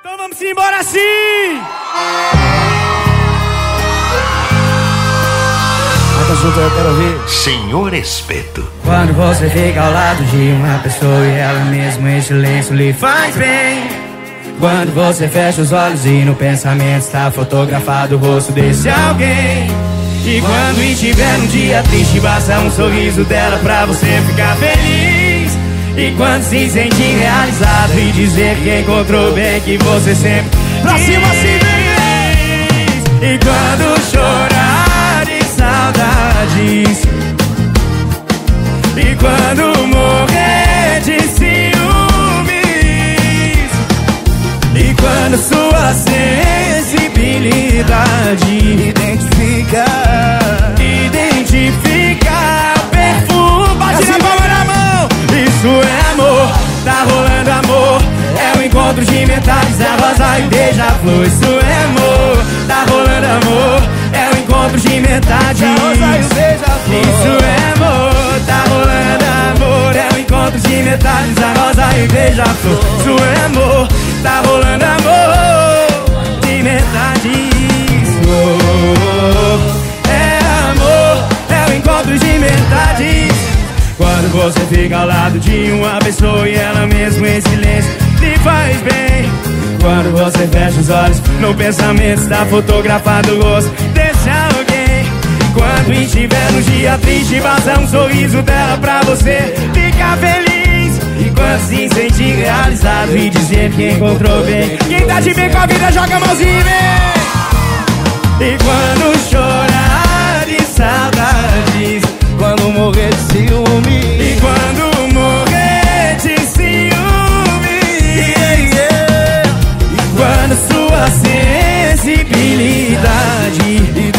Então vamos embora assim! Canta junto, eu quero ouvir. Senhor Espeto. Quando você fica ao lado de uma pessoa e ela mesmo em silêncio lhe faz bem. Quando você fecha os olhos e no pensamento está fotografado o rosto desse alguém. E quando estiver num dia triste, basta um sorriso dela pra você ficar feliz. E quando se sentir realizado e dizer que encontrou bem que você sempre pra cima se feliz. E quando chorar de saudades, e quando morrer de ciúmes, e quando sua sensibilidade identificar o perfume, bate na palma na mão. Isso é amor, tá rolando amor. É o encontro de metades, a rosa e beija-flor. Isso é amor, tá rolando amor. É o encontro de metades, a rosa e beija-flor. Isso é amor, tá rolando amor. É o encontro de metades, a rosa e beija-flor. Isso é amor, tá rolando amor de metades. Oh, é amor, é o encontro de metades. Quando você fica ao lado de uma pessoa e ela mesmo em silêncio lhe faz bem. Quando você fecha os olhos, no pensamento está fotografado o rosto desse alguém. Quando estiver no dia triste, basta um sorriso dela pra você ficar feliz. E quando se sentir realizado e dizer que encontrou bem, quem tá de bem com a vida joga a mãozinha e vem. E quando chorar de saudades, quando morrer de ciúme, e quando morrer de ciúme, e quando sua sensibilidade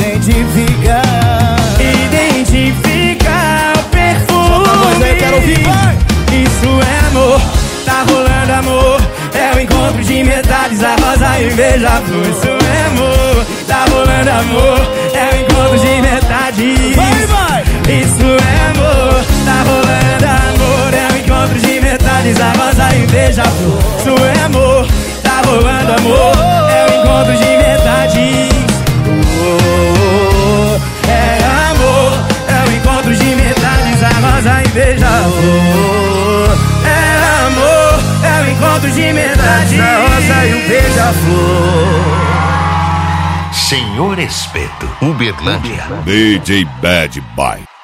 identificar o perfume, eu quero ouvir. Isso é amor, tá rolando amor. É o encontro de metades, a rosa e beija-flor. Isso é amor, tá rolando amor. É o encontro de metades. Vai! Isso é amor, tá rolando amor. É o encontro de metades, a rosa e beija-flor. Isso é amor, tá rolando amor. É o encontro de metades. É amor, é o encontro de metades, a rosa e beija-flor. É amor, é o encontro de metades, a rosa e o beija-flor. Senhor Espeto. Uberlândia. DJ Bad Boy.